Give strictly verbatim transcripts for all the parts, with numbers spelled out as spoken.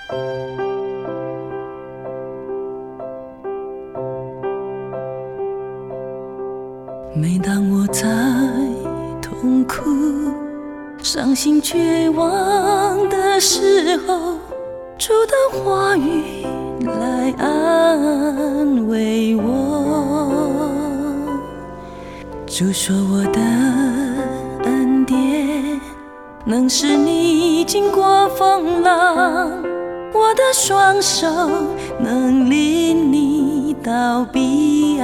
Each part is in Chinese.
每当我在痛苦、伤心、绝望的时候，主的话语来安慰我。主说我的恩典能使你经过风浪，我的双手能领你到彼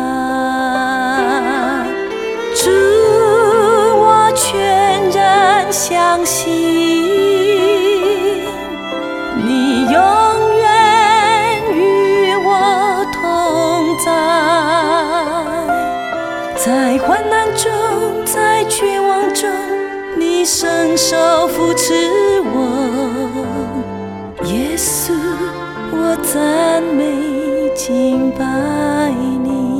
岸。主，我全然相信你永远与我同在，在患难中，在绝望中，你伸手扶持我。耶稣，我赞美敬拜你。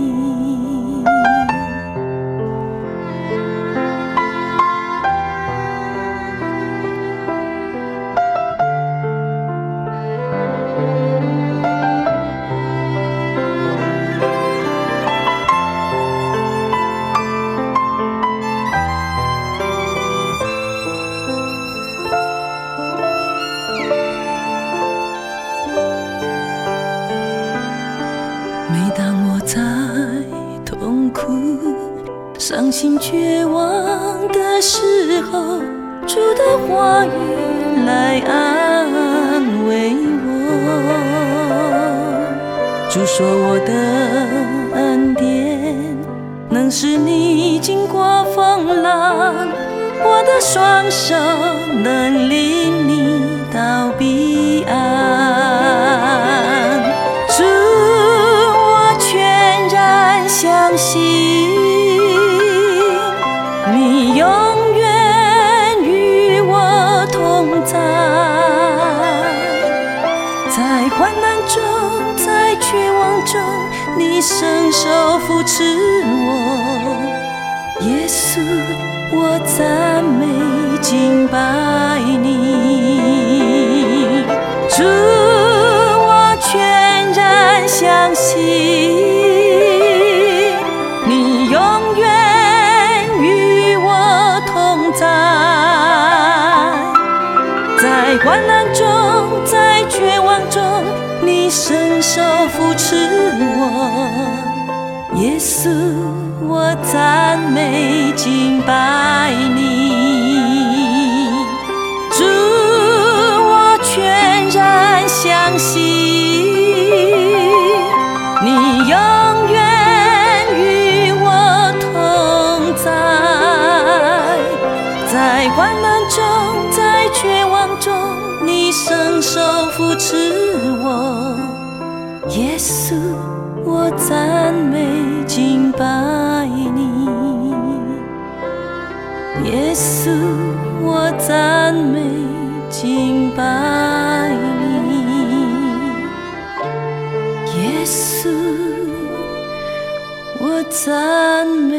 每当我在痛苦、伤心、绝望的时候，主的话语来安慰我。主说我的恩典能使你经过风浪，我的双手能领你到彼岸。主，相信你永远与我同在，在患难中，在绝望中，你伸手扶持我。耶稣，我赞美敬拜你。主，我全然相信在患难中，在绝望中，你伸手扶持我。耶稣，我赞美敬拜你。主，我全然相信你永远与我同在，在患难中，在绝望中，你伸手扶持我。耶稣，我赞美敬拜你。耶稣，我赞美敬拜你。耶稣，我赞美